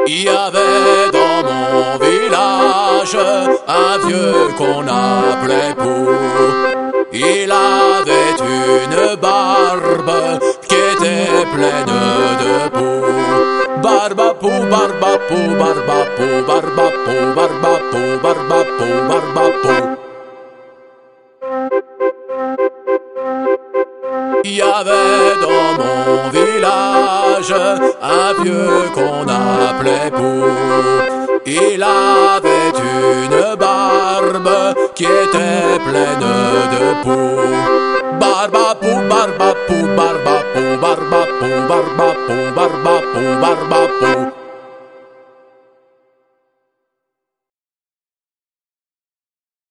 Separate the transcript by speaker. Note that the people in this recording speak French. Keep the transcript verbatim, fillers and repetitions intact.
Speaker 1: Il y avait dans mon village un vieux qu'on appelait Pou. Il avait une barbe qui était pleine de poux. Barbapou, barbapou, barbapou, barbapou, barbapou, barbapou, barbapou. Il y avait dans mon village un vieux qu'on appelait Pou. Il avait une barbe qui était pleine de poux.